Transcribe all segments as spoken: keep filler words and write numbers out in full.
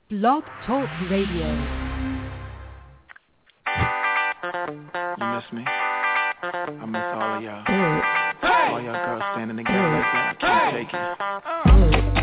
Blog Talk Radio. You miss me? I miss all of y'all. Hey. All y'all girls standing together like that. I can't take it.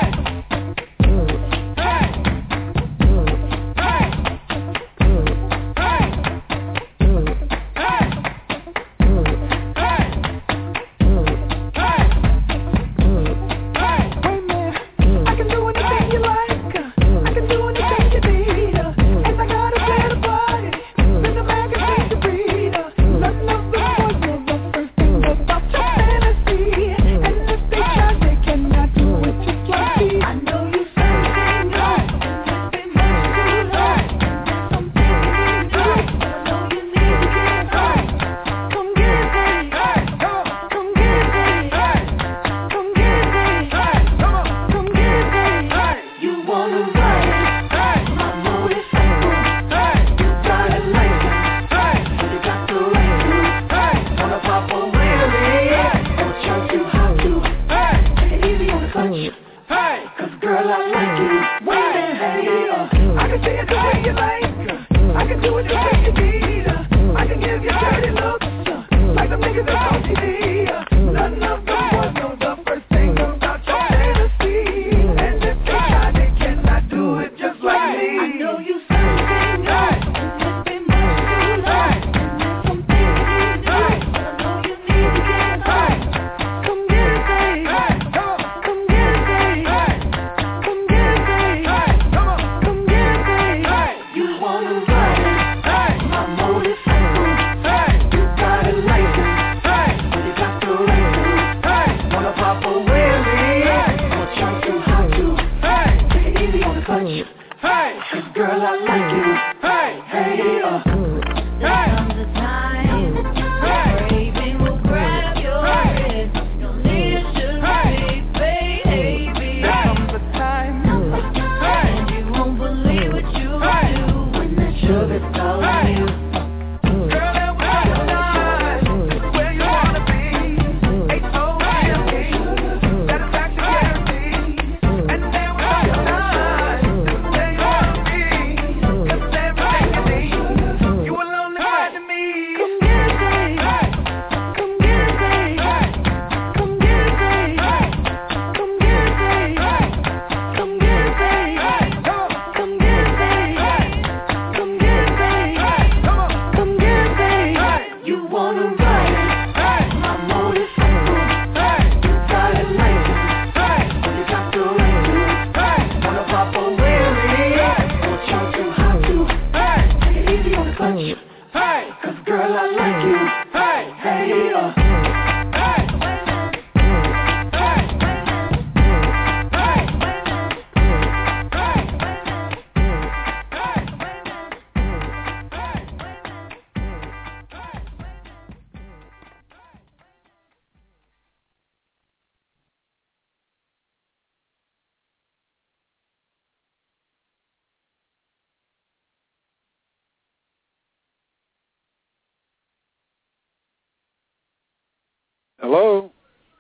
Hello?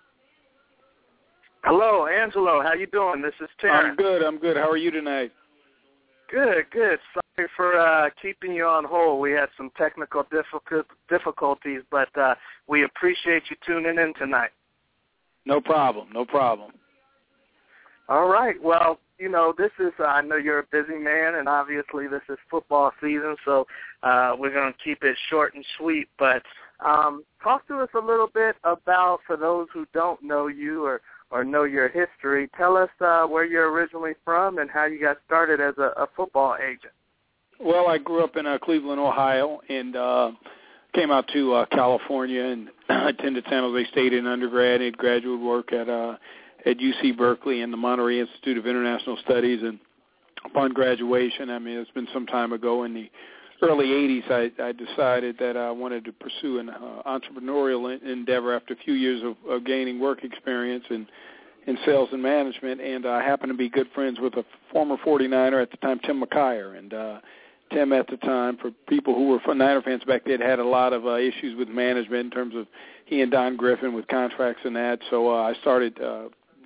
Hello, Angelo. How you doing? This is Terrence. I'm good. I'm good. How are you tonight? Good, good. Sorry for uh, keeping you on hold. We had some technical difficult, difficulties, but uh, we appreciate you tuning in tonight. No problem. No problem. All right. Well, you know, this is, uh, I know you're a busy man, and obviously this is football season, so uh, we're going to keep it short and sweet. But um, talk to us a little bit about, for those who don't know you or, or know your history, tell us uh, where you're originally from and how you got started as a, a football agent. Well, I grew up in uh, Cleveland, Ohio, and uh, came out to uh, California and attended San Jose State in undergrad, did graduate work at uh, at U C Berkeley and the Monterey Institute of International Studies. And upon graduation, I mean, it's been some time ago, in the early eighties, I, I decided that I wanted to pursue an uh, entrepreneurial endeavor after a few years of, of gaining work experience in, in sales and management. And I happened to be good friends with a former forty-niner at the time, Tim McKyer. And uh, Tim at the time, for people who were Niner fans back then, had a lot of uh, issues with management in terms of he and Don Griffin with contracts and that. So uh, I started uh,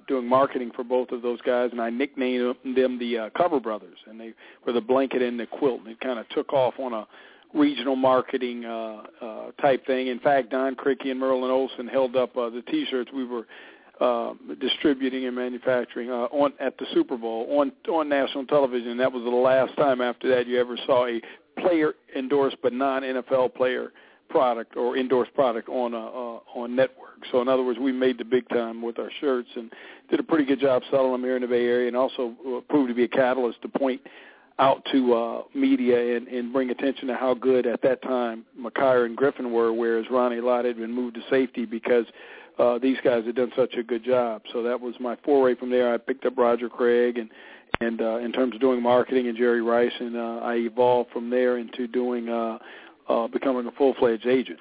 doing marketing for both of those guys, and I nicknamed them the uh, Cover Brothers, and they were the blanket and the quilt, and it kind of took off on a regional marketing uh, uh, type thing. In fact, Don Crickey and Merlin Olsen held up uh, the T-shirts we were uh, distributing and manufacturing uh, on at the Super Bowl on on national television. And that was the last time after that you ever saw a player endorsed but non-N F L player product or endorsed product on a, uh, on network. So in other words, we made the big time with our shirts and did a pretty good job selling them here in the Bay Area, and also uh, proved to be a catalyst to point out to uh, media and, and bring attention to how good at that time McKyer and Griffin were, whereas Ronnie Lott had been moved to safety because uh, these guys had done such a good job. So that was my foray from there. I picked up Roger Craig and, and uh, in terms of doing marketing and Jerry Rice, and uh, I evolved from there into doing uh, uh, becoming a full-fledged agent.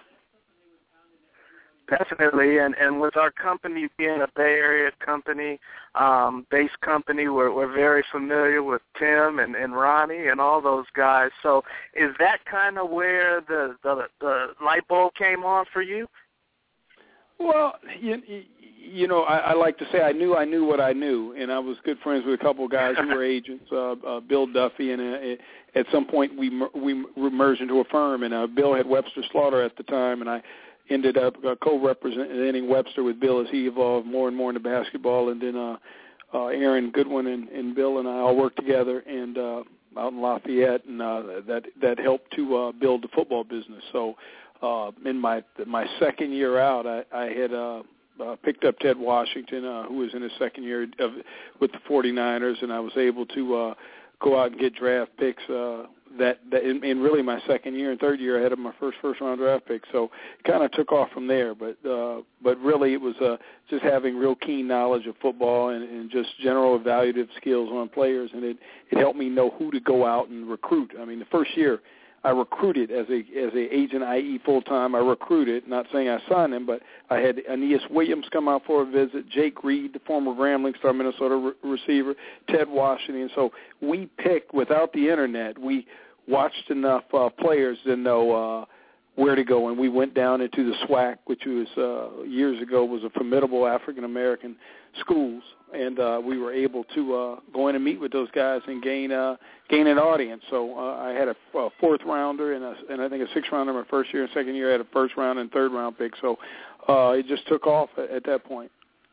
Definitely, and, and with our company being a Bay Area company, um, based company, we're, we're very familiar with Tim and, and Ronnie and all those guys. So is that kind of where the, the, the light bulb came on for you? Well, you, you know, I, I like to say I knew I knew what I knew, and I was good friends with a couple of guys who were agents, uh, uh, Bill Duffy, and uh, at some point we we merged into a firm, and uh, Bill had Webster Slaughter at the time, and I ended up uh, co-representing Webster with Bill as he evolved more and more into basketball, and then uh, uh, Aaron Goodwin and, and Bill and I all worked together and uh, out in Lafayette, and uh, that that helped to uh, build the football business. So uh, in my my second year out, I, I had uh, uh, picked up Ted Washington, uh, who was in his second year of, with the forty-niners, and I was able to uh, go out and get draft picks uh, that, that in, in really my second year and third year ahead of my first first-round draft pick. So it kind of took off from there. But uh, but really it was uh, just having real keen knowledge of football and, and just general evaluative skills on players, and it, it helped me know who to go out and recruit. I mean, the first year I recruited as a as a agent, that is full-time. I recruited, not saying I signed him, but I had Aeneas Williams come out for a visit, Jake Reed, the former Grambling Star Minnesota re- receiver, Ted Washington. So we picked, without the Internet, we watched enough uh, players to know uh, where to go, and we went down into the SWAC, which was uh, years ago was a formidable African-American schools, and uh, we were able to uh, go in and meet with those guys and gain uh, gain an audience. So uh, I had a, a fourth rounder and, a, and I think a sixth rounder my first year, and second year I had a first round and third round pick. So uh, it just took off at, at that point.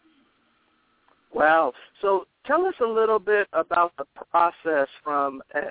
Wow. So tell us a little bit about the process from an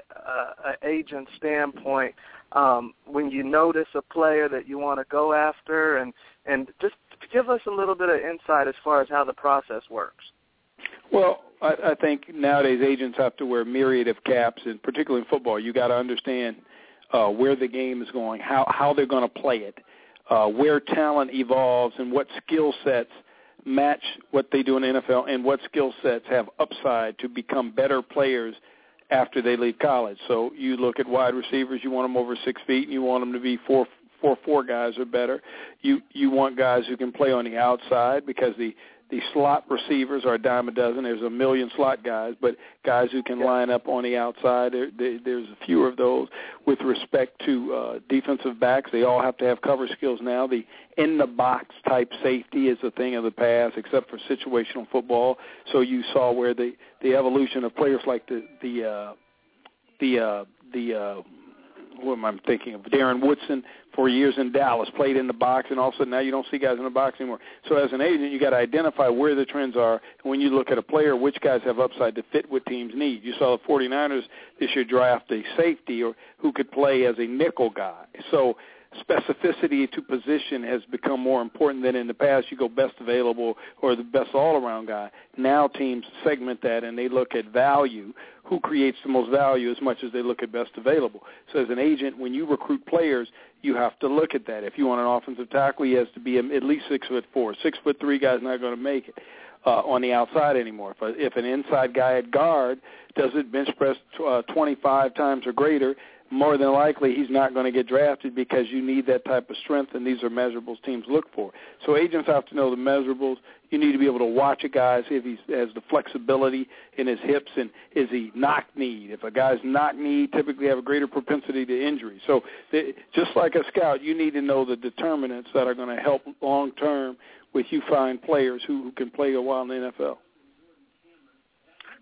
agent standpoint um, when you notice a player that you want to go after, and, and just give us a little bit of insight as far as how the process works. Well, I, I think nowadays agents have to wear a myriad of caps, and particularly in football, you got to understand uh, where the game is going, how, how they're going to play it, uh, where talent evolves, and what skill sets match what they do in the N F L, and what skill sets have upside to become better players after they leave college. So you look at wide receivers, you want them over six feet, and you want them to be four four four guys or better. You you want guys who can play on the outside, because the the slot receivers are a dime a dozen. There's a million slot guys, but guys who can yeah. line up on the outside, there, there, there's a few of those. With respect to uh, defensive backs, they all have to have cover skills now. The in-the-box type safety is a thing of the past, except for situational football. So you saw where the, the evolution of players like the the uh, the uh, the uh, what am I thinking of? Darren Woodson for years in Dallas, played in the box, and all of a sudden now you don't see guys in the box anymore. So as an agent, you got to identify where the trends are, and when you look at a player, which guys have upside to fit what teams need. You saw the forty-niners this year draft a safety or who could play as a nickel guy. So specificity to position has become more important than in the past. You go best available or the best all-around guy. Now teams segment that, and they look at value, who creates the most value, as much as they look at best available. So as an agent, when you recruit players, you have to look at that. If you want an offensive tackle, he has to be at least six foot four. Six foot three guy's not going to make it uh, on the outside anymore. If, if an inside guy at guard does it bench press uh, twenty-five times or greater, more than likely he's not going to get drafted, because you need that type of strength, and these are measurables teams look for. So agents have to know the measurables. You need to be able to watch a guy, see if he has the flexibility in his hips, and is he knock-kneed. If a guy's knock-kneed, typically have a greater propensity to injury. So they, just like a scout, you need to know the determinants that are going to help long-term with you find players who, who can play a while in the N F L.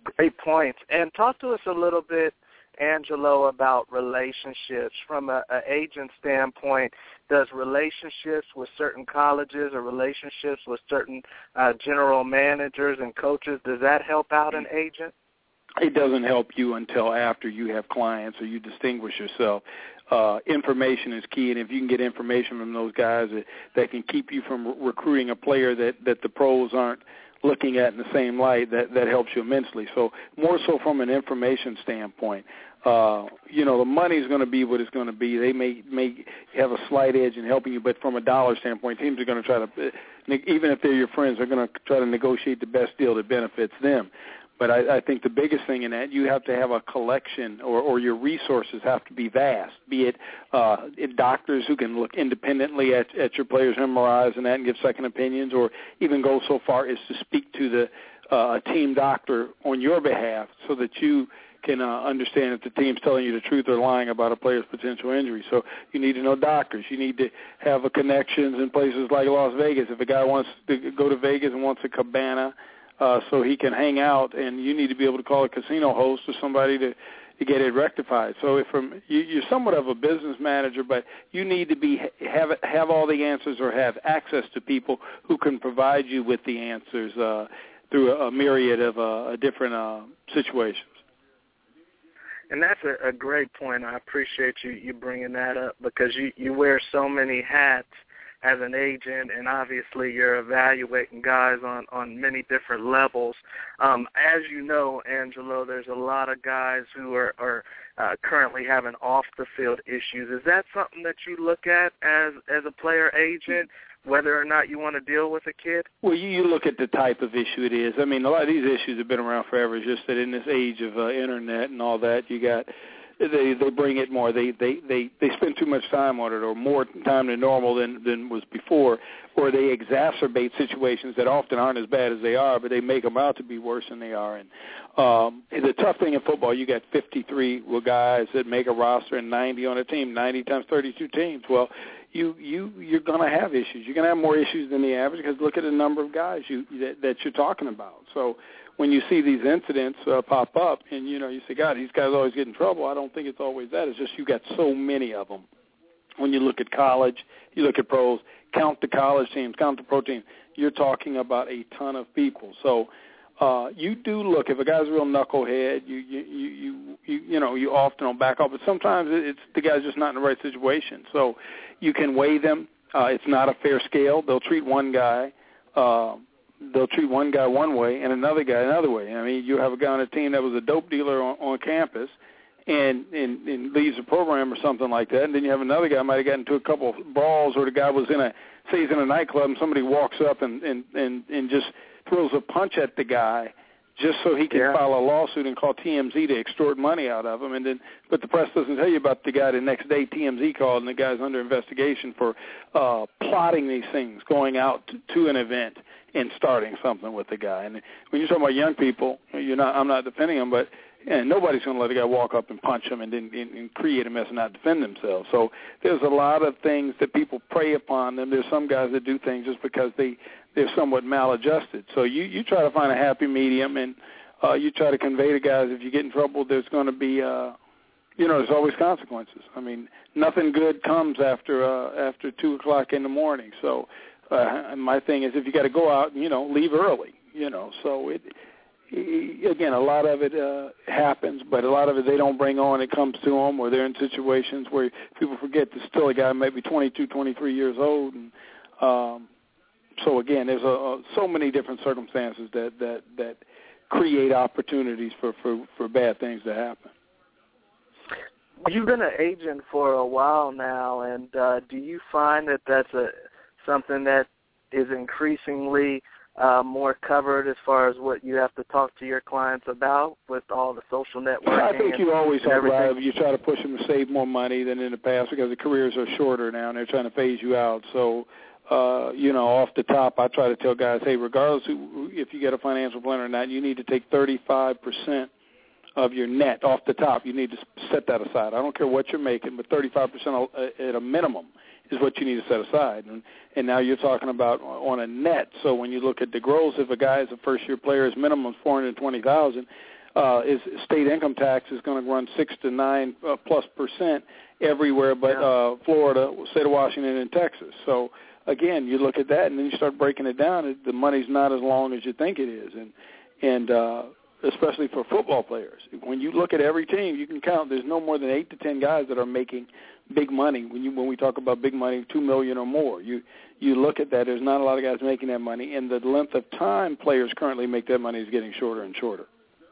Great points. And talk to us a little bit, Angelo, about relationships. From an agent standpoint, does relationships with certain colleges or relationships with certain uh, general managers and coaches, does that help out an agent? It doesn't help you until after you have clients or you distinguish yourself. Uh, information is key, and if you can get information from those guys that, that can keep you from re- recruiting a player that, that the pros aren't looking at in the same light, that, that helps you immensely. So more so from an information standpoint. Uh, you know, the money is going to be what it's going to be. They may may have a slight edge in helping you, but from a dollar standpoint, teams are going to try to, even if they're your friends, they're going to try to negotiate the best deal that benefits them. But I, I think the biggest thing in that, you have to have a collection, or, or your resources have to be vast, be it uh, doctors who can look independently at, at your players' M R Is and that and give second opinions, or even go so far as to speak to the uh, team doctor on your behalf so that you can uh, understand if the team's telling you the truth or lying about a player's potential injury. So you need to know doctors. You need to have a connections in places like Las Vegas. If a guy wants to go to Vegas and wants a cabana, Uh, so he can hang out, and you need to be able to call a casino host or somebody to, to get it rectified. So if from you, you're somewhat of a business manager, but you need to be have have all the answers or have access to people who can provide you with the answers uh, through a, a myriad of uh, different uh, situations. And that's a, a great point. I appreciate you, you bringing that up, because you, you wear so many hats as an agent, and obviously you're evaluating guys on, on many different levels. Um, as you know, Angelo, there's a lot of guys who are, are uh, currently having off-the-field issues. Is that something that you look at as, as a player agent, whether or not you want to deal with a kid? Well, you, you look at the type of issue it is. I mean, a lot of these issues have been around forever. It's just that in this age of uh, Internet and all that, you got – They they bring it more. They, they they they spend too much time on it, or more time than normal than than was before, or they exacerbate situations that often aren't as bad as they are, but they make them out to be worse than they are. And um, the tough thing in football, you got fifty-three guys that make a roster and ninety on a team, ninety times thirty-two teams. Well, you you you're going to have issues. You're going to have more issues than the average, because look at the number of guys you that, that you're talking about. So when you see these incidents uh, pop up, and, you know, you say, God, these guys always get in trouble, I don't think it's always that. It's just you got so many of them. When you look at college, you look at pros, count the college teams, count the pro teams, you're talking about a ton of people. So uh, you do look, if a guy's a real knucklehead, you, you, you, you, you, you know, you often don't back off, but sometimes it's the guy's just not in the right situation. So you can weigh them. Uh, it's not a fair scale. They'll treat one guy uh, they'll treat one guy one way and another guy another way. I mean, you have a guy on a team that was a dope dealer on, on campus and, and, and leaves the program or something like that, and then you have another guy might have gotten into a couple of brawls, or the guy was in a, say he's in a nightclub and somebody walks up and, and, and, and just throws a punch at the guy just so he can yeah. file a lawsuit and call T M Z to extort money out of him. And then, but the press doesn't tell you about the guy the next day T M Z called, and the guy's under investigation for uh, plotting these things, going out to, to an event and starting something with the guy. And when you're talking about young people, you're not. I'm not defending them, but and nobody's going to let a guy walk up and punch him and then and, and create a mess and not defend themselves. So there's a lot of things that people prey upon them. There's some guys that do things just because they they're somewhat maladjusted. So you you try to find a happy medium, and uh, you try to convey to guys, if you get in trouble, there's going to be uh, you know there's always consequences. I mean, nothing good comes after uh, after two o'clock in the morning. So. Uh, my thing is, if you got to go out, you know, leave early, you know. So, it, it, again, a lot of it uh, happens, but a lot of it they don't bring on. It comes to them, or they're in situations where people forget there's still a guy maybe twenty-two, twenty-three years old. And um, so, again, there's a, a, so many different circumstances that, that, that create opportunities for, for, for bad things to happen. You've been an agent for a while now, and uh, do you find that that's a something that is increasingly uh, more covered as far as what you have to talk to your clients about with all the social networking? I think you always have everything. You try to push them to save more money than in the past, because the careers are shorter now and they're trying to phase you out. So, uh, you know, off the top, I try to tell guys, hey, regardless who, if you get a financial plan or not, you need to take thirty-five percent of your net off the top. You need to set that aside. I don't care what you're making, but thirty-five percent at a minimum is what you need to set aside. And, and now you're talking about on a net. So when you look at the gross, if a guy is a first-year player, his minimum is four hundred twenty thousand dollars, uh, is state income tax is going to run six to nine uh, plus percent everywhere but yeah. uh, Florida, state of Washington, and Texas. So, again, you look at that and then you start breaking it down. It, the money's not as long as you think it is, and and uh, especially for football players. When you look at every team, you can count. There's no more than eight to ten guys that are making big money. When you when we talk about big money, two million or more, you you look at that. There's not a lot of guys making that money, and the length of time players currently make that money is getting shorter and shorter.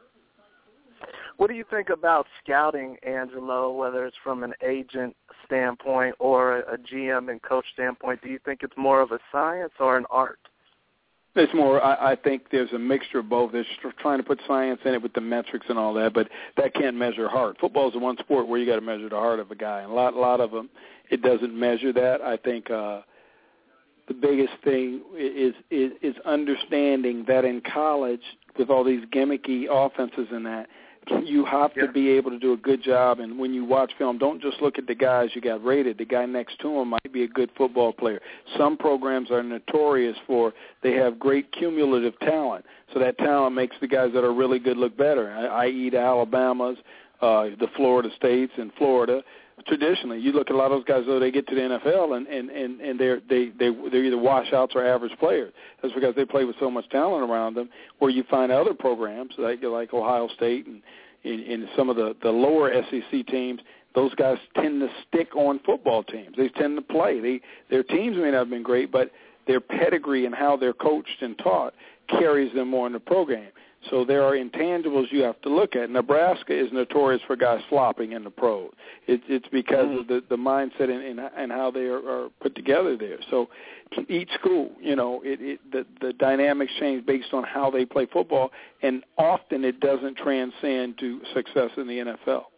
What do you think about scouting, Angelo, whether it's from an agent standpoint or a G M and coach standpoint? Do you think it's more of a science or an art? It's more, I, I think there's a mixture of both. They're trying to put science in it with the metrics and all that, but that can't measure heart. Football is the one sport where you got to measure the heart of a guy, and a lot, a lot of them, it doesn't measure that. I think uh, the biggest thing is, is is understanding that in college, with all these gimmicky offenses and that, you have yeah. to be able to do a good job. And when you watch film, don't just look at the guys you got rated. The guy next to him might be a good football player. Some programs are notorious for they have great cumulative talent. So that talent makes the guys that are really good look better, that is the Alabamas, uh, the Florida States, and Florida. Traditionally, you look at a lot of those guys, though, they get to the N F L, and, and, and, and they're, they, they, they're either washouts or average players. That's because they play with so much talent around them, where you find other programs, like, like Ohio State and, and, and some of the, the lower S E C teams, those guys tend to stick on football teams. They tend to play. They, their teams may not have been great, but their pedigree and how they're coached and taught carries them more in the program. So there are intangibles you have to look at. Nebraska is notorious for guys flopping in the pros. It, it's because mm-hmm. of the, the mindset and, and, and how they are, are put together there. So each school, you know, it, it, the, the dynamics change based on how they play football, and often it doesn't transcend to success in the N F L.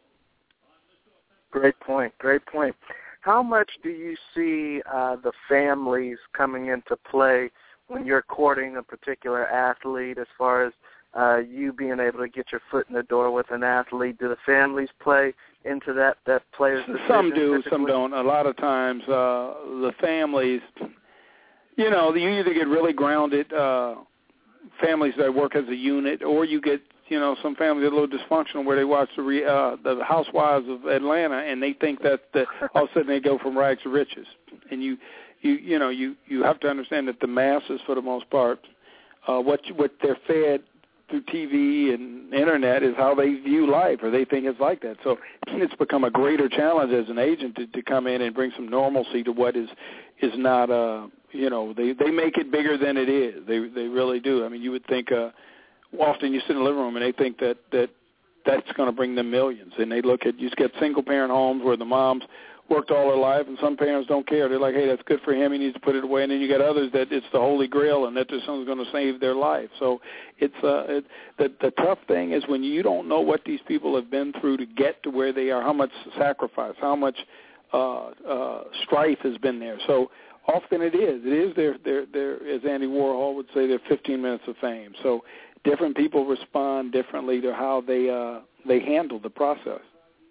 Great point, great point. How much do you see uh, the families coming into play when you're courting a particular athlete, as far as uh, you being able to get your foot in the door with an athlete? Do the families play into that, that player's decision? Some do, typically? some don't. A lot of times uh, the families, you know, you either get really grounded uh, families that work as a unit, or you get, you know, some families are a little dysfunctional where they watch the re, uh, the Housewives of Atlanta, and they think that the, all of a sudden they go from rags to riches. And you, you, you know, you, you have to understand that the masses, for the most part, uh, what what they're fed through T V and internet is how they view life, or they think it's like that. So it's become a greater challenge as an agent to, to come in and bring some normalcy to what is is not, uh, you know, they, they make it bigger than it is. They they really do. I mean, you would think, uh, often you sit in the living room and they think that, that that's going to bring them millions. And they look at, you get single-parent homes where the moms worked all their life, and some parents don't care. They're like, hey, that's good for him. He needs to put it away. And then you get others that it's the holy grail and that their son's going to save their life. So it's uh, it, the, the tough thing is when you don't know what these people have been through to get to where they are, how much sacrifice, how much uh, uh, strife has been there. So often it is. It is their, their, their, as Andy Warhol would say, their fifteen minutes of fame. So different people respond differently to how they uh, they handle the process.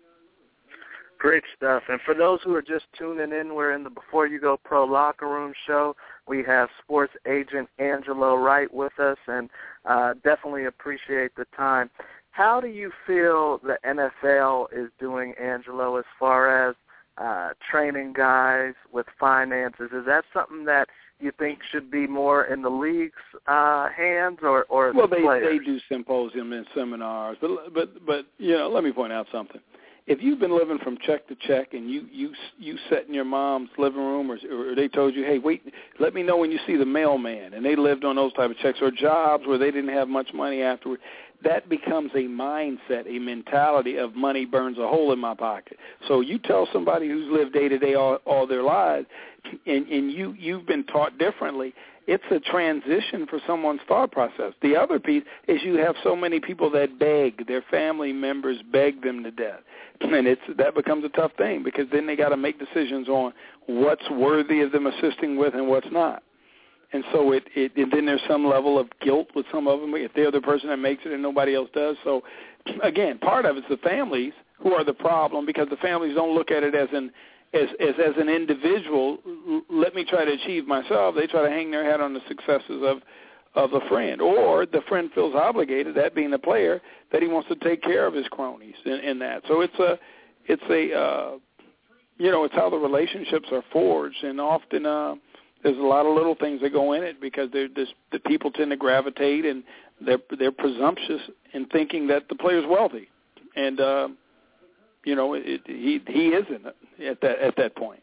Great stuff. And for those who are just tuning in, we're in the Before You Go Pro Locker Room show. We have sports agent Angelo Wright with us, and uh, definitely appreciate the time. How do you feel the N F L is doing, Angelo, as far as uh, training guys with finances? Is that something that you think should be more in the league's uh, hands, or, or well, the they players? they do symposium and seminars, but but but you know, let me point out something. If you've been living from check to check and you you you sat in your mom's living room, or, or they told you, hey, wait, let me know when you see the mailman, and they lived on those type of checks, or jobs where they didn't have much money afterward, that becomes a mindset, a mentality of money burns a hole in my pocket. So you tell somebody who's lived day to day all, all their lives, and, and you, you've been taught differently, it's a transition for someone's thought process. The other piece is you have so many people that beg, their family members beg them to death. And it's that becomes a tough thing, because then they got to make decisions on what's worthy of them assisting with and what's not. And so it, it and then there's some level of guilt with some of them if they're the person that makes it and nobody else does. So, again, part of it's the families who are the problem, because the families don't look at it as an as as, as an individual. Let me try to achieve myself. They try to hang their hat on the successes of of a friend, or the friend feels obligated, that being the player, that he wants to take care of his cronies in, in that. So it's a, it's a, uh, you know, it's how the relationships are forged, and often uh, there's a lot of little things that go in it because they're this, the people tend to gravitate and they're they're presumptuous in thinking that the player's wealthy, and uh, you know, it, he he isn't at that at that point.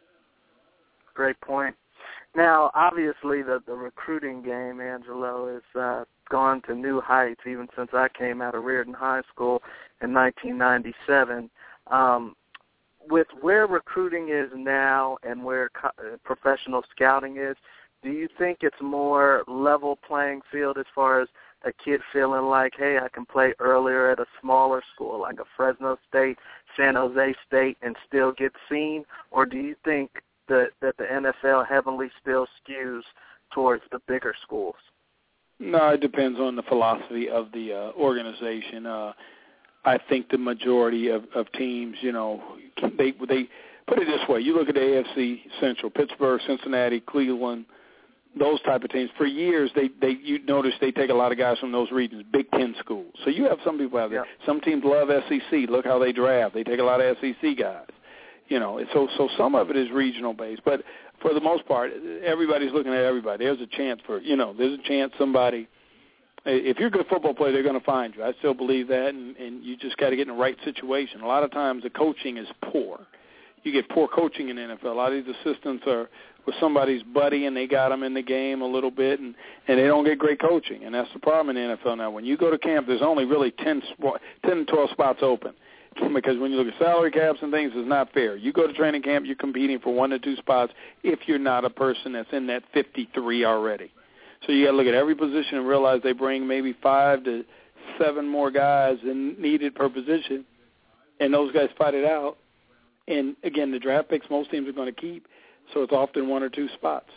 Great point. Now, obviously, the, the recruiting game, Angelo, has uh, gone to new heights even since I came out of Reardon High School in nineteen ninety-seven. Um, with where recruiting is now and where co- professional scouting is, do you think it's more level playing field as far as a kid feeling like, hey, I can play earlier at a smaller school like a Fresno State, San Jose State, and still get seen? Or do you think that, that the N F L heavily still skews towards the bigger schools? No, it depends on the philosophy of the uh, organization. Uh, I think the majority of, of teams, you know, they they put it this way. You look at the A F C Central, Pittsburgh, Cincinnati, Cleveland, those type of teams. For years, they, they you notice they take a lot of guys from those regions, Big Ten schools. So you have some people out there. Yeah. Some teams love S E C. Look how they draft. They take a lot of S E C guys. You know, so so some of it is regional based, but for the most part, everybody's looking at everybody. There's a chance for, you know, there's a chance somebody, if you're a good football player, they're going to find you. I still believe that, and, and you just got to get in the right situation. A lot of times the coaching is poor. You get poor coaching in the N F L. A lot of these assistants are with somebody's buddy, and they got them in the game a little bit, and, and they don't get great coaching, and that's the problem in the N F L now. When you go to camp, there's only really ten, ten to twelve spots open. Because when you look at salary caps and things, it's not fair. You go to training camp, you're competing for one to two spots if you're not a person that's in that fifty-three already. So you got to look at every position and realize they bring maybe five to seven more guys than needed per position, and those guys fight it out. And, again, the draft picks most teams are going to keep, so it's often one or two spots.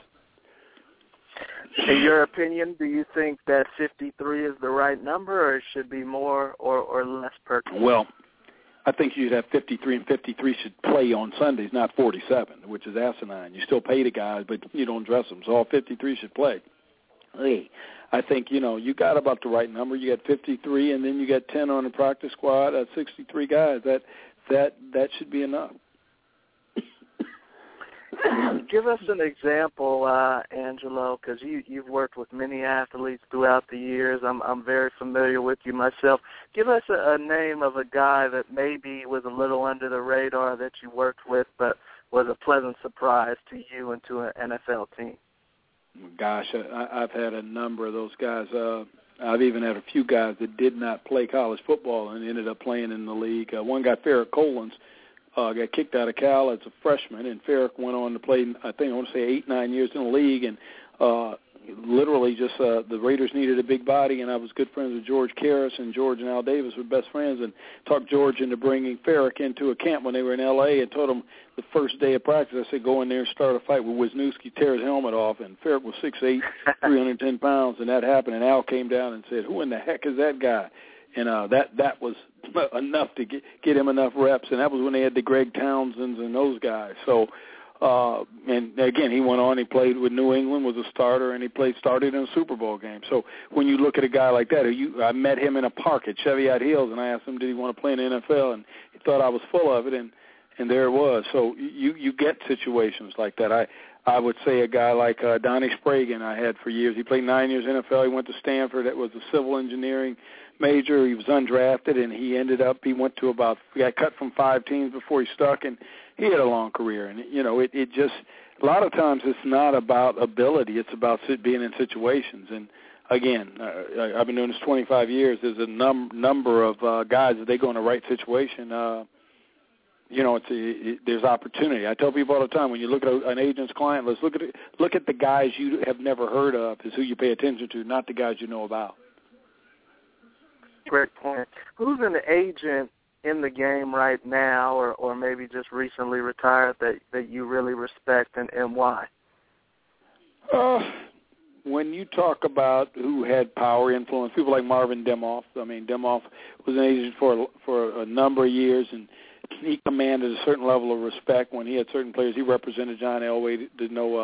In your opinion, do you think that fifty-three is the right number, or it should be more or, or less per team? Well, I think you'd have fifty-three, and fifty-three should play on Sundays, not forty-seven, which is asinine. You still pay the guys, but you don't dress them. So all fifty-three should play. Hey, I think, you know, you got about the right number. You got fifty-three, and then you got ten on the practice squad. That's sixty-three guys. That that that should be enough. Give us an example, uh, Angelo, because you, you've worked with many athletes throughout the years. I'm I'm very familiar with you myself. Give us a, a name of a guy that maybe was a little under the radar that you worked with, but was a pleasant surprise to you and to an N F L team. Gosh, I, I've had a number of those guys. Uh, I've even had a few guys that did not play college football and ended up playing in the league. Uh, one guy, Farrick Collins, Uh, got kicked out of Cal as a freshman, and Farrick went on to play, I think I want to say eight, nine years in the league, and uh, literally just uh, the Raiders needed a big body, and I was good friends with George Karras, and George and Al Davis were best friends, and talked George into bringing Farrick into a camp when they were in L A and told him the first day of practice, I said, go in there and start a fight with Wisniewski, tear his helmet off, and Farrick was six eight, three hundred ten pounds, and that happened, and Al came down and said, who in the heck is that guy? And uh, that that was enough to get, get him enough reps, and that was when they had the Greg Townsends and those guys. So, uh, and again, he went on. He played with New England, was a starter, and he played started in a Super Bowl game. So when you look at a guy like that, you, I met him in a park at Cheviot Hills, and I asked him, did he want to play in the N F L? And he thought I was full of it, and and there it was. So you you get situations like that. I I would say a guy like uh, Donnie Spragan I had for years. He played nine years in the N F L. He went to Stanford. That was a civil engineering major. He was undrafted, and he ended up, he went to about, he got cut from five teams before he stuck, and he had a long career. And, you know, it, it just, a lot of times it's not about ability. It's about being in situations. And, again, uh, I've been doing this twenty-five years. There's a num- number of uh, guys that they go in the right situation. Uh, you know, it's a, it, there's opportunity. I tell people all the time, when you look at a, an agent's client list, look at it, look at the guys you have never heard of is who you pay attention to, not the guys you know about. Great point. Who's an agent in the game right now, or, or maybe just recently retired, that, that you really respect, and, and why? Uh, when you talk about who had power, influence, people like Marvin Demoff. I mean, Demoff was an agent for for a number of years, and he commanded a certain level of respect when he had certain players. He represented John Elway to, to no uh,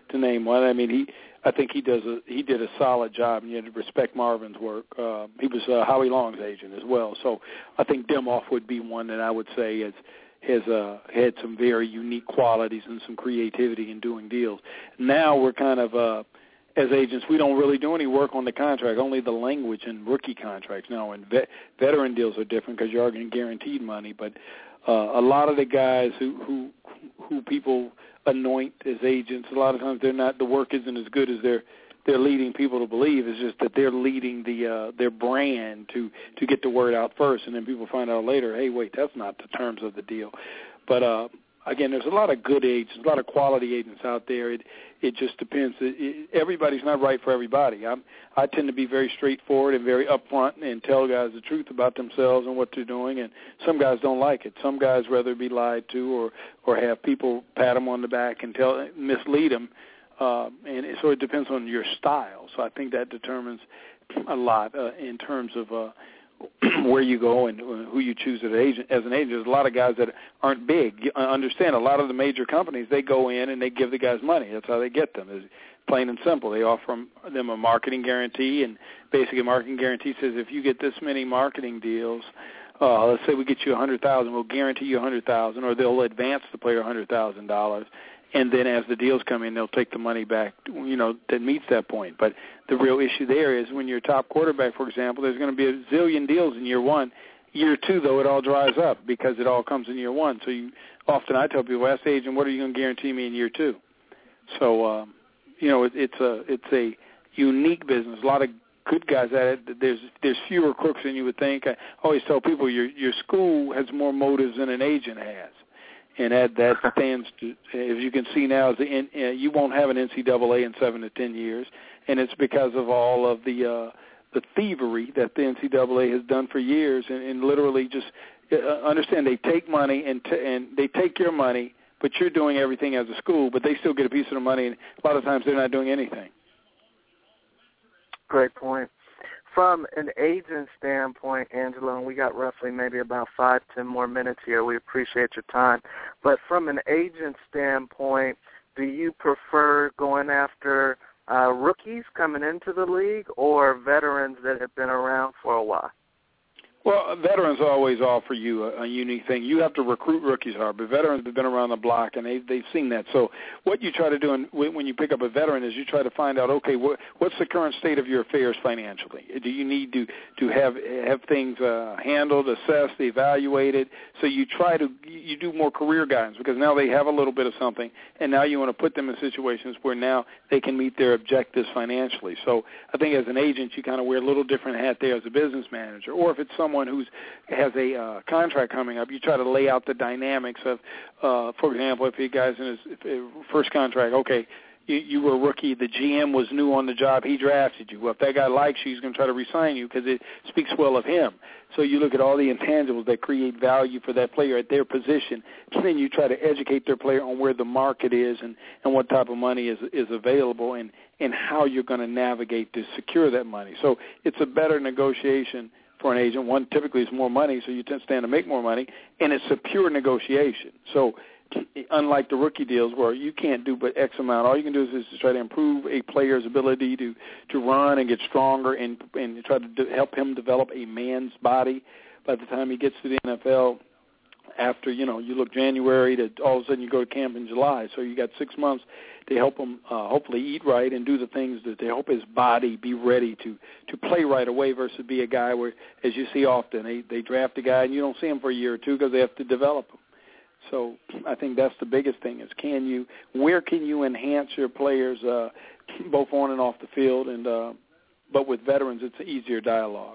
to name one. I mean, he I think he does a he did a solid job, and you had to respect Marvin's work. Uh, he was uh, Howie Long's agent as well, so I think Demoff would be one that I would say is. has uh, had some very unique qualities and some creativity in doing deals. Now we're kind of, uh, as agents, we don't really do any work on the contract, only the language and rookie contracts. Now, and vet, veteran deals are different because you are getting guaranteed money, but uh, a lot of the guys who, who who people anoint as agents, a lot of times they're not, the work isn't as good as they're they're leading people to believe. It's just that they're leading the uh, their brand to, to get the word out first, and then people find out later, hey, wait, that's not the terms of the deal. But, uh, again, there's a lot of good agents, a lot of quality agents out there. It it just depends. It, it, everybody's not right for everybody. I'm, I tend to be very straightforward and very upfront and tell guys the truth about themselves and what they're doing, and some guys don't like it. Some guys rather be lied to or, or have people pat them on the back and tell mislead them. Uh, and so it depends on your style. So I think that determines a lot uh, in terms of uh, where you go and who you choose as an agent. As an agent, there's a lot of guys that aren't big. You understand, a lot of the major companies, they go in and they give the guys money. That's how they get them. It's plain and simple. They offer them a marketing guarantee, and basically a marketing guarantee says if you get this many marketing deals, uh, let's say we get you one hundred thousand dollars, we'll guarantee you one hundred thousand dollars, or they'll advance the player one hundred thousand dollars. And then as the deals come in, they'll take the money back, you know, that meets that point. But the real issue there is when you're a top quarterback, for example, there's going to be a zillion deals in year one. Year two, though, it all dries up because it all comes in year one. So you often I tell people, ask the agent, what are you going to guarantee me in year two? So, um, you know, it, it's a it's a unique business. A lot of good guys at it. There's there's fewer crooks than you would think. I always tell people your your school has more motives than an agent has. And that, that stands to, as you can see now, is the, uh, you won't have an N C double A in seven to ten years, and it's because of all of the uh, the thievery that the N C double A has done for years, and, and literally just uh, understand they take money and t- and they take your money, but you're doing everything as a school, but they still get a piece of the money, and a lot of times they're not doing anything. Great point. From an agent standpoint, Angelo, and we got roughly maybe about five, ten more minutes here. We appreciate your time. But from an agent standpoint, do you prefer going after uh, rookies coming into the league or veterans that have been around for a while? Well, veterans always offer you a, a unique thing. You have to recruit rookies hard, but veterans have been around the block, and they, they've seen that. So what you try to do in, when you pick up a veteran is you try to find out, okay, what, what's the current state of your affairs financially? Do you need to, to have have things uh, handled, assessed, evaluated? So you try to you do more career guidance because now they have a little bit of something, and now you want to put them in situations where now they can meet their objectives financially. So I think as an agent, you kind of wear a little different hat there as a business manager, or if it's some someone who has a uh, contract coming up, you try to lay out the dynamics of, uh, for example, if a guy's in his if, first contract, okay, you, you were a rookie, the G M was new on the job, he drafted you. Well, if that guy likes you, he's going to try to re-sign you because it speaks well of him. So you look at all the intangibles that create value for that player at their position, and then you try to educate their player on where the market is and, and what type of money is, is available and, and how you're going to navigate to secure that money. So it's a better negotiation for an agent. One, typically is more money, so you tend to stand to make more money, and it's a pure negotiation. So unlike the rookie deals where you can't do but X amount, all you can do is, is to try to improve a player's ability to, to run and get stronger and, and try to de- help him develop a man's body. By the time he gets to the N F L, after, you know, you look January to all of a sudden you go to camp in July. So you got six months to help him uh, hopefully eat right and do the things that they help his body be ready to, to play right away versus be a guy where, as you see often, they, they draft a guy and you don't see him for a year or two because they have to develop him. So I think that's the biggest thing is can you, where can you enhance your players uh, both on and off the field? And uh, but with veterans, it's an easier dialogue.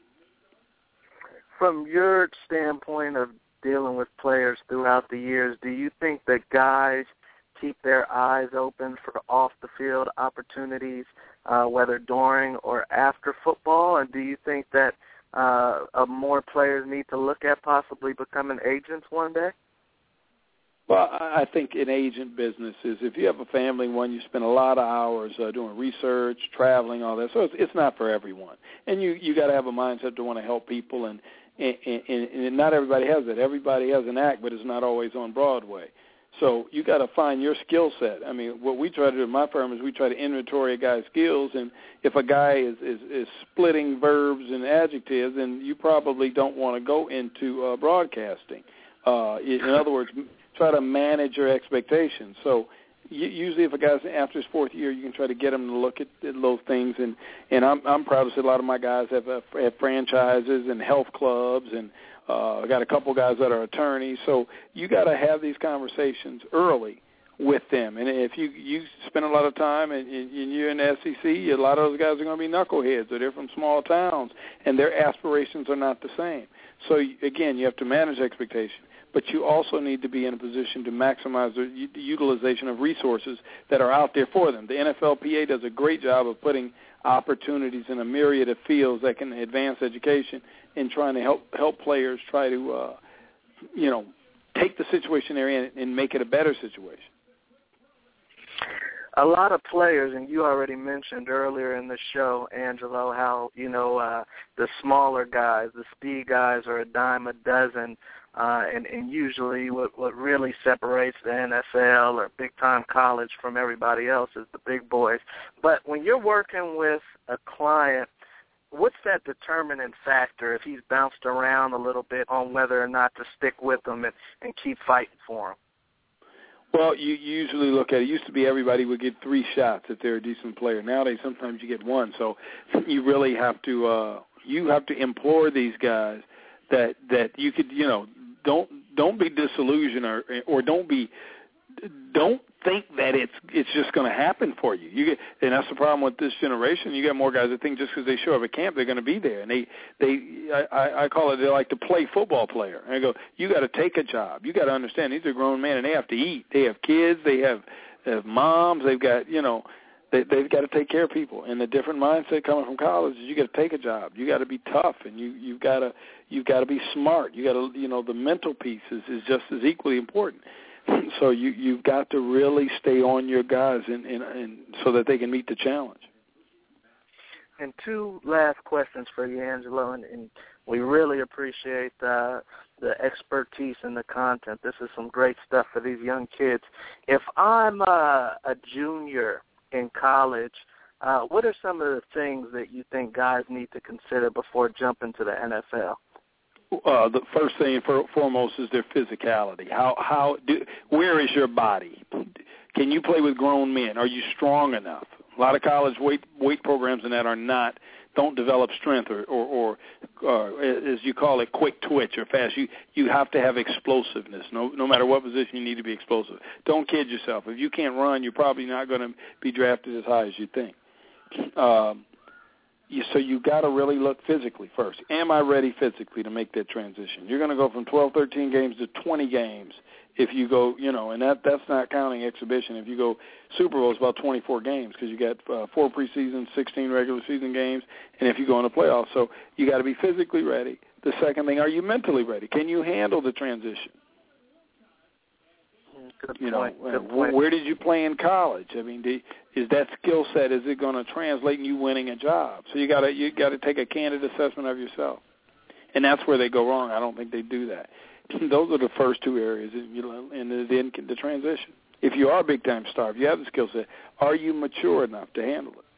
From your standpoint of dealing with players throughout the years, do you think that guys keep their eyes open for off-the-field opportunities, uh, whether during or after football? And do you think that uh, uh, more players need to look at possibly becoming agents one day? Well, I think in agent business is if you have a family one, you spend a lot of hours uh, doing research, traveling, all that. So it's, it's not for everyone. And you, you got to have a mindset to want to help people, and And, and, and not everybody has it. Everybody has an act, but it's not always on Broadway. So you got to find your skill set. I mean, what we try to do in my firm is we try to inventory a guy's skills, and if a guy is, is, is splitting verbs and adjectives, then you probably don't want to go into uh, broadcasting. Uh, in other words, try to manage your expectations. So usually if a guy's after his fourth year, you can try to get him to look at, at those things. And, and I'm, I'm proud to say a lot of my guys have, uh, have franchises and health clubs, and uh, I got a couple guys that are attorneys. So you got to have these conversations early with them. And if you, you spend a lot of time and, and you're in the S E C, a lot of those guys are going to be knuckleheads, or they're from small towns, and their aspirations are not the same. So, again, you have to manage expectations. But you also need to be in a position to maximize the utilization of resources that are out there for them. The N F L P A does a great job of putting opportunities in a myriad of fields that can advance education and trying to help help players try to, uh, you know, take the situation they're in and make it a better situation. A lot of players, and you already mentioned earlier in the show, Angelo, how, you know, uh, the smaller guys, the speed guys are a dime a dozen. Uh, and, and usually what, what really separates the N F L or big-time college from everybody else is the big boys. But when you're working with a client, what's that determining factor if he's bounced around a little bit on whether or not to stick with them and, and keep fighting for him? Well, you usually look at it. It used to be everybody would get three shots if they're a decent player. Nowadays, sometimes you get one. So you really have to uh, you have to implore these guys that that you could, you know, don't don't be disillusioned or or don't be don't think that it's it's just going to happen for you. You get, and that's the problem with this generation. You got more guys that think just because they show up at camp they're going to be there, and they they I, I call it they like to play football player. And I go, you got to take a job. You got to understand these are grown men and they have to eat. They have kids. They have, they have moms. They've got you know. They, they've got to take care of people, and the different mindset coming from college is you got to take a job. You got to be tough, and you you've got to you've got to be smart. You got to you know the mental piece is, is just as equally important. So you you've got to really stay on your guys, and, and, and so that they can meet the challenge. And two last questions for you, Angelo, and, and we really appreciate uh, the expertise and the content. This is some great stuff for these young kids. If I'm uh, a junior in college, uh, what are some of the things that you think guys need to consider before jumping to the N F L? Uh, the first thing and for, foremost is their physicality. How how do, where is your body? Can you play with grown men? Are you strong enough? A lot of college weight weight programs and that are not don't develop strength or or, or uh, as you call it, quick twitch or fast. You you have to have explosiveness. No no matter what position, you need to be explosive. Don't kid yourself. If you can't run, you're probably not going to be drafted as high as you think. Um, you, so you got to really look physically first. Am I ready physically to make that transition? You're going to go from twelve, thirteen games to twenty games. If you go, you know, and that that's not counting exhibition. If you go Super Bowl, it's about twenty-four games because you got uh, four preseason, sixteen regular season games, and if you go in the playoffs. So you got to be physically ready. The second thing, are you mentally ready? Can you handle the transition? Good you point. know, Good point. Where did you play in college? I mean, do, is that skill set, is it going to translate in you winning a job? So you got to you got to take a candid assessment of yourself, and that's where they go wrong. I don't think they do that. Those are the first two areas, and then the transition. If you are a big-time star, if you have the skill set, are you mature enough to handle it?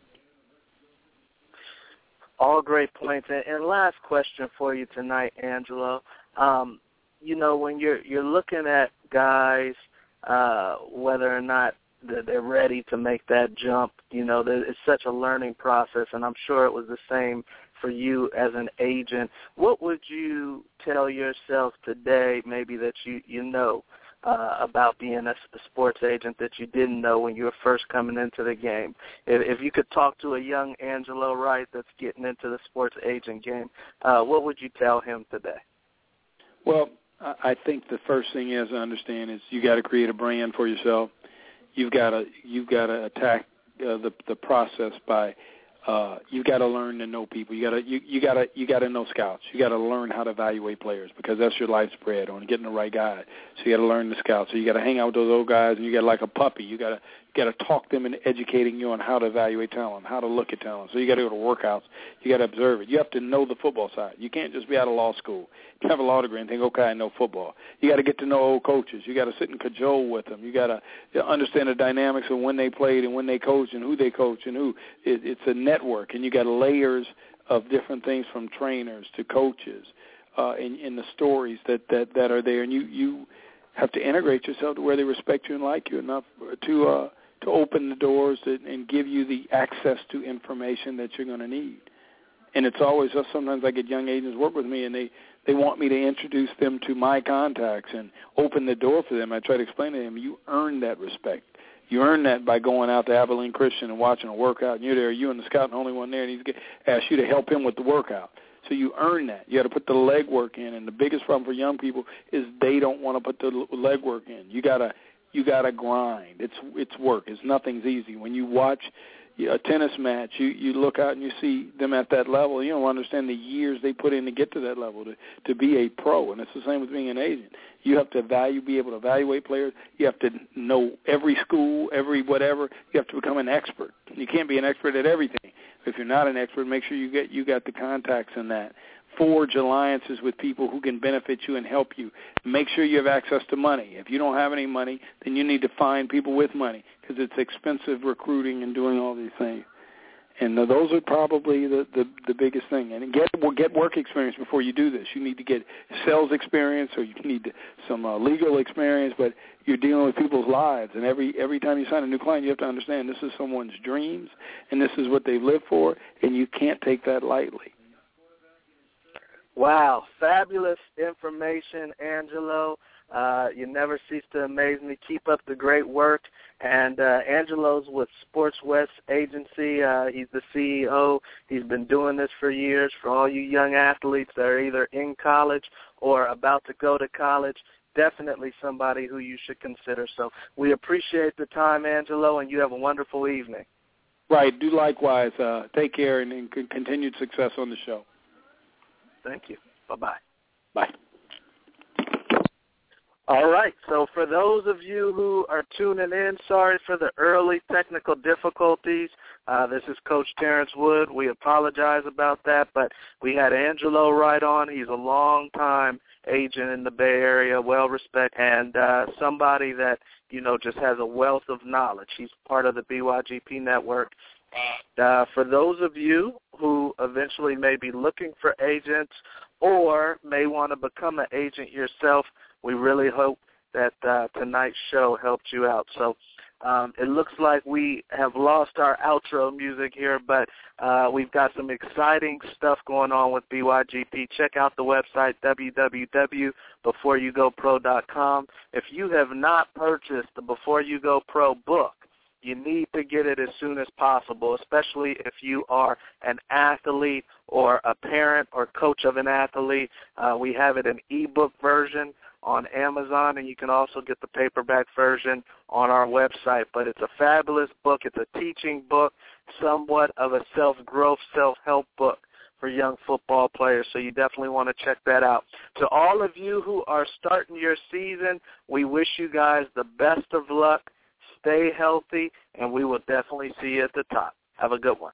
All great points. And last question for you tonight, Angelo. Um, you know, when you're you're looking at guys, uh, whether or not they're ready to make that jump, you know, it's such a learning process, and I'm sure it was the same for you as an agent. What would you tell yourself today maybe that you, you know uh, about being a sports agent that you didn't know when you were first coming into the game? If, if you could talk to a young Angelo Wright that's getting into the sports agent game, uh, what would you tell him today? Well, I think the first thing is to understand is you got to create a brand for yourself. You've got to you've got to attack uh, the the process by Uh, you got to learn to know people. You got to you, you got to you got to know scouts. You got to learn how to evaluate players because that's your life's bread on getting the right guy. So you got to learn the scouts. So you got to hang out with those old guys, and you got like a puppy. You got to You got to talk them into educating you on how to evaluate talent, how to look at talent. So you got to go to workouts. You got to observe it. You have to know the football side. You can't just be out of law school. You have a law degree and think, okay, I know football. You got to get to know old coaches. You got to sit and cajole with them. You got to you know, understand the dynamics of when they played and when they coached and who they coach and who. It, it's a network, and you got layers of different things from trainers to coaches uh, in, in the stories that, that, that are there. And you, you have to integrate yourself to where they respect you and like you enough to uh, – to open the doors and give you the access to information that you're going to need. And it's always, sometimes I get young agents work with me, and they, they want me to introduce them to my contacts and open the door for them. I try to explain to them, you earn that respect. You earn that by going out to Abilene Christian and watching a workout, and you're there, you and the scout, and the only one there, and he's asked you to help him with the workout. So you earn that. You got to put the legwork in, and the biggest problem for young people is they don't want to put the legwork in. You got to You got to grind. It's it's work. It's nothing's easy. When you watch a tennis match, you, you look out and you see them at that level. You don't understand the years they put in to get to that level, to, to be a pro. And it's the same with being an agent. You have to value, be able to evaluate players. You have to know every school, every whatever. You have to become an expert. You can't be an expert at everything. If you're not an expert, make sure you get you got the contacts in that. Forge alliances with people who can benefit you and help you. Make sure you have access to money. If you don't have any money, then you need to find people with money because it's expensive recruiting and doing all these things. And those are probably the, the, the biggest thing. And get well, get work experience before you do this. You need to get sales experience or you need to, some uh, legal experience, but you're dealing with people's lives. And every every time you sign a new client, you have to understand this is someone's dreams and this is what they've lived for, and you can't take that lightly. Wow, fabulous information, Angelo. Uh, you never cease to amaze me. Keep up the great work. And uh, Angelo's with Sports West Agency. Uh, he's the C E O. He's been doing this for years. For all you young athletes that are either in college or about to go to college, definitely somebody who you should consider. So we appreciate the time, Angelo, and you have a wonderful evening. Right. Do likewise. Uh, take care and, and continued success on the show. Thank you. Bye-bye. Bye. All right. So for those of you who are tuning in, sorry for the early technical difficulties. Uh, this is Coach Terrence Wood. We apologize about that, but we had Angelo right on. He's a long-time agent in the Bay Area, well-respected, and uh, somebody that, you know, just has a wealth of knowledge. He's part of the B Y G P network. Uh, for those of you who eventually may be looking for agents or may want to become an agent yourself, we really hope that uh, tonight's show helped you out. So um, it looks like we have lost our outro music here, but uh, we've got some exciting stuff going on with B Y G P. Check out the website, w w w dot before you go pro dot com. If you have not purchased the Before You Go Pro book, you need to get it as soon as possible, especially if you are an athlete or a parent or coach of an athlete. Uh, we have it in ebook version on Amazon, and you can also get the paperback version on our website. But it's a fabulous book. It's a teaching book, somewhat of a self-growth, self-help book for young football players, so you definitely want to check that out. To all of you who are starting your season, we wish you guys the best of luck. Stay healthy, and we will definitely see you at the top. Have a good one.